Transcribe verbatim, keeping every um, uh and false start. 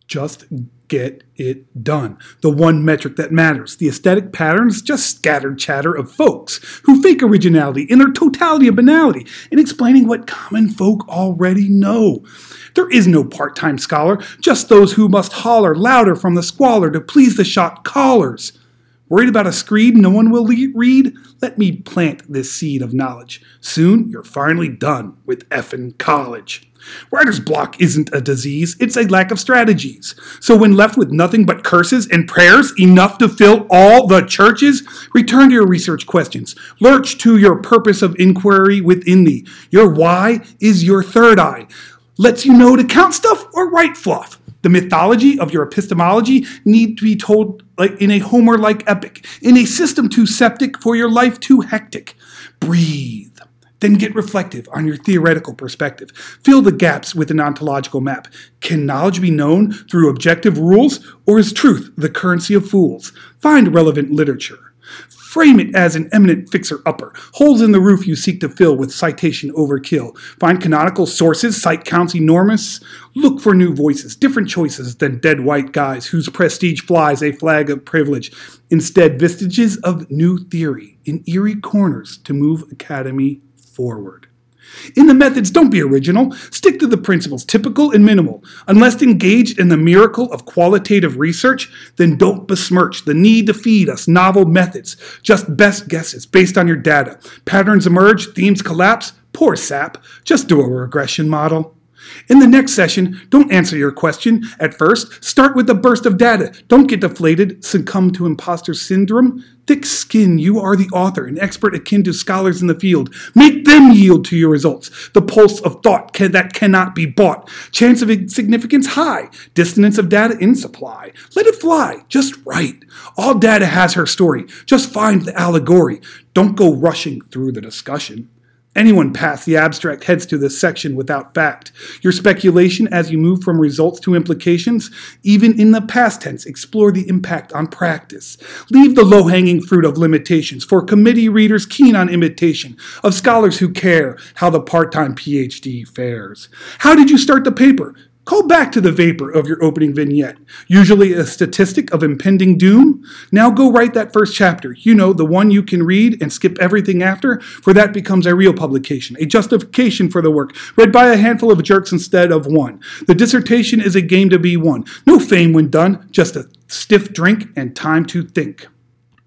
Just get it done. The one metric that matters. The aesthetic pattern is just scattered chatter of folks who fake originality in their totality of banality in explaining what common folk already know. There is no part-time scholar, just those who must holler louder from the squalor to please the shot callers. Worried about a screed no one will le- read? Let me plant this seed of knowledge. Soon you're finally done with effing college. Writer's block isn't a disease, it's a lack of strategies. So when left with nothing but curses and prayers, enough to fill all the churches, return to your research questions. Lurch to your purpose of inquiry within thee. Your why is your third eye. Lets you know to count stuff or write fluff. The mythology of your epistemology need to be told like in a Homer-like epic, in a system too septic for your life too hectic. Breathe. Then get reflective on your theoretical perspective. Fill the gaps with an ontological map. Can knowledge be known through objective rules, or is truth the currency of fools? Find relevant literature. Frame it as an eminent fixer-upper. Holes in the roof you seek to fill with citation overkill. Find canonical sources, cite counts enormous. Look for new voices, different choices than dead white guys whose prestige flies a flag of privilege. Instead, vestiges of new theory in eerie corners to move academy forward. In the methods, don't be original. Stick to the principles, typical and minimal. Unless engaged in the miracle of qualitative research, then don't besmirch the need to feed us novel methods. Just best guesses based on your data. Patterns emerge, themes collapse. Poor sap. Just do a regression model. In the next session, don't answer your question at first. Start with a burst of data. Don't get deflated, succumb to imposter syndrome. Thick skin, you are the author, an expert akin to scholars in the field. Make them yield to your results. The pulse of thought can, that cannot be bought. Chance of significance high. Dissonance of data in supply. Let it fly. Just write. All data has her story. Just find the allegory. Don't go rushing through the discussion. Anyone past the abstract heads to this section without fact. Your speculation as you move from results to implications, even in the past tense, explore the impact on practice. Leave the low-hanging fruit of limitations for committee readers keen on imitation, of scholars who care how the part-time P H D fares. How did you start the paper? Call back to the vapor of your opening vignette, usually a statistic of impending doom. Now go write that first chapter, you know, the one you can read and skip everything after, for that becomes a real publication, a justification for the work, read by a handful of jerks instead of one. The dissertation is a game to be won. No fame when done, just a stiff drink and time to think.